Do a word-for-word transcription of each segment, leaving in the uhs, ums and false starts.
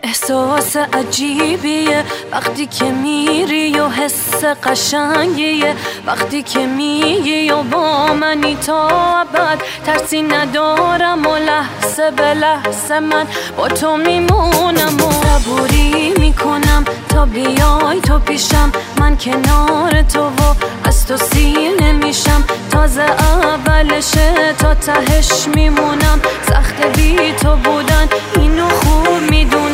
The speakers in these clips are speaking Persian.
احساس عجیبیه وقتی که میری و حس قشنگیه وقتی که میگی و با منی تا ابد، ترسی ندارم و لحظه به لحظه من با تو میمونم و صبوری میکنم تا بیای تو پیشم. من کنار تو و از تو سیر نمیشم، تازه اولشه تا تهش میمونم. سخت بی تو بودن اینو خوب میدونم.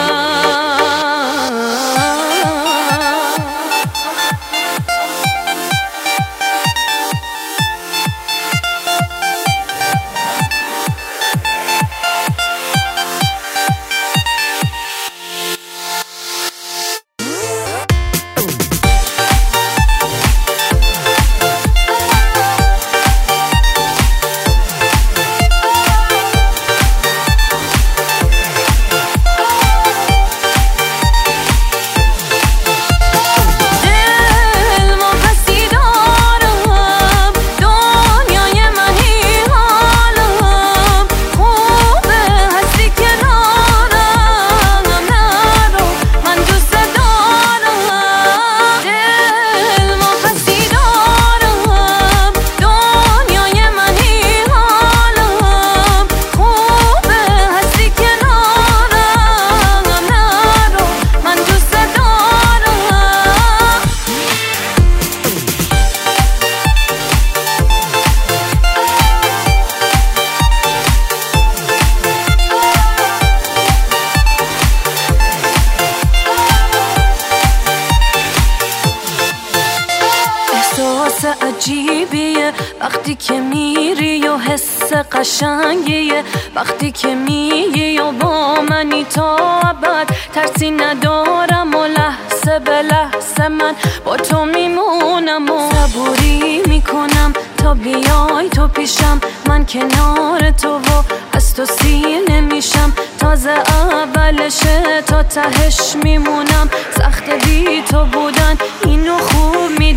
عجیبیه وقتی که میری و حس قشنگیه وقتی که میگی و با منی تا ابد، ترسی ندارم و لحظه به لحظه من با تو میمونم و صبوری میکنم تا بیای تو پیشم. من کنار تو و از تو سیر نمیشم، تازه اولشه تا تهش میمونم. سخت بی تو بودن اینو خوب میدونم.